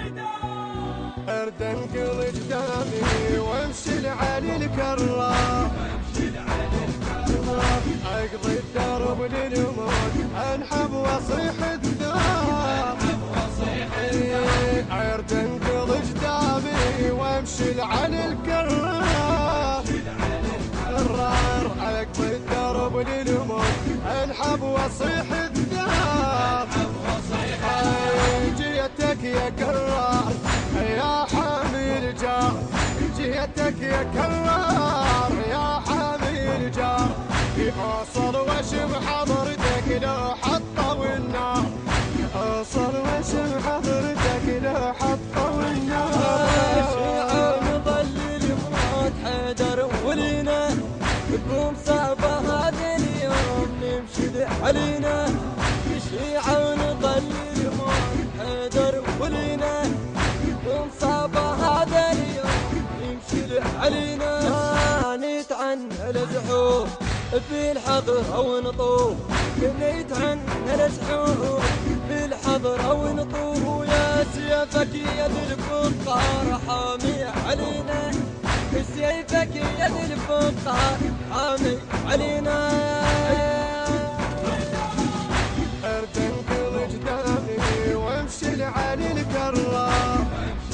ارد انقل قدامي وامشي لعلي الكرار، اقضي الدرب للموت انحب واصيح الدار. ارد انقل قدامي وامشي لعلي الكرار، اقضي الدرب للموت انحب واصيح الدار. جيتك يا كرار يا حامل جار، جيتك يا كرار يا حامل جار. اوصل واشم حضرتك لو حطوا النار، اوصل واشم حضرتك لو حطوا النار. شيعة نظلل مراد حيدر ولينا بكم صعبة هذا اليوم نمشي علينا. شيعة نظلل مراد حيدر ولينا بكم صعبة هذا اليوم نمشي علينا. نتعنى الزحوف في الحضر او نطوف، نتعنى الزحوف في الحضر او نطوف. يا سيفك يا ذي الفقار حامي علينا، سيفك يا ذي الفقار حامي علينا. ارد انقل قدامي وامشي لعلي الكرار،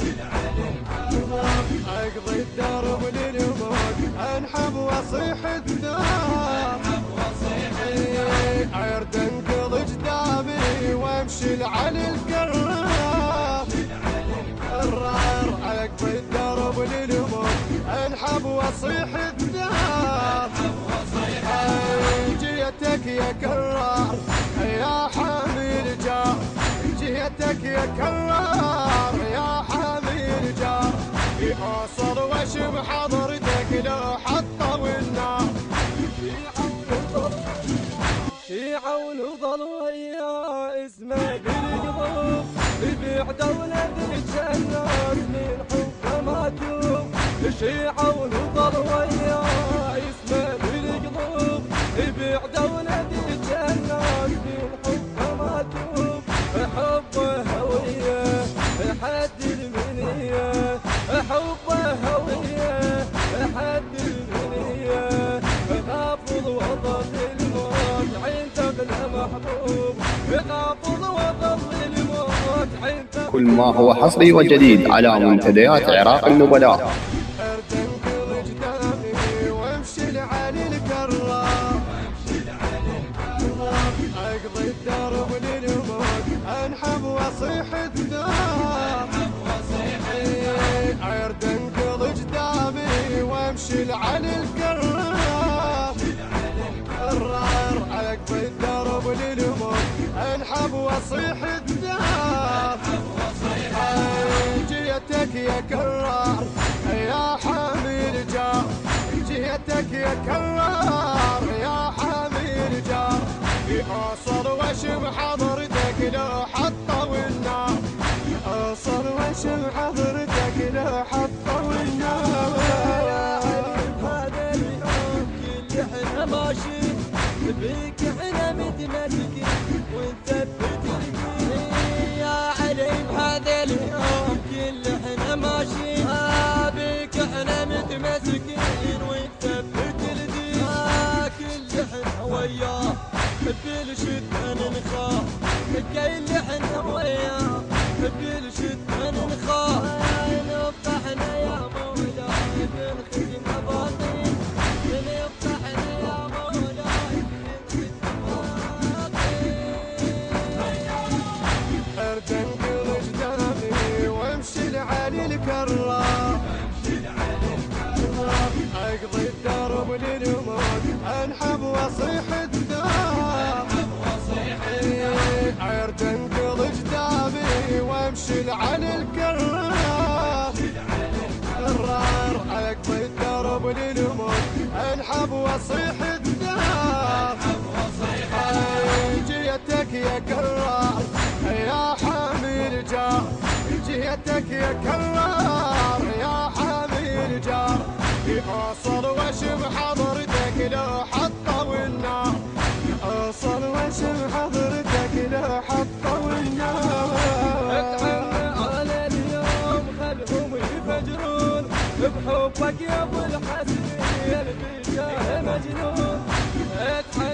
اقضي الدرب للموت انحب واصيح الدار. ارد انقل قدامي وامشي لعلي الكرار، اقضي الدرب للموت انحب واصيح الدار. جيتك يا كرار يا حامل جار، جيتك يا كرار يا حامل جار. اوصل واشم حضرتك لو حطوا النار. شيعة ونظل ويا اسمه بالقلوب، يبيع دولة بالجنات من حب ما توب. شيعة ونظل ويا اسمه بالقلوب، يبيع دولة بالجنات من حب ما توب. حبه هوية حد المنية، حبه هوية حد المنية. غافض وظل الموت عند المحبوب، غافض وظل الموت عند. كل ما هو حصري وجديد على منتديات عراق النبلاء. ارد انقل قدامي وامشي لعلي الكرار، اقضي الدرب للموت انحب واصيح الدار. ارد انقل قدامي وامشي لعلي الكرار، اقضي الدرب للموت انحب واصيح الدار. جيتك يا كرار يا حامل جار، جيتك يا كرار يا حامل جار. اوصل واشم حضرتك لو حطوا النار، اوصل واشم حضرتك لو حطوا النار. هذا اليوم كل احنا ماشيين بيك احنا متمسكين ونثبت الدين. يا علي بهذا اليوم كل احنا ماشيين بيك احنا متمسكين ونثبت الدين. كل احنا وياه بالشدة نخاف، كل احنا وياه بالشدة نخاف. نفتحنا يا مولاي بنخدم باطين، نفتحنا يا مولاي بنخدم باطين. ارد انقل قدامي وامشي لعلي الكرار، اقضي الدرب للموت انحب واصيح الدار. ارد انقل قدامي وامشي لعلي الكرار، اقضي الدرب للموت انحب واصيح الدار. جيتك يا كرار يا حامل جار، جيتك يا كرار يا حامل جار. اوصل واشم حضرتك لو حطوا النار، اوصل واشم حضرتك لو حطوا النار. اتعنى على بحبك يا ابو الحسين بالجاه مجنون.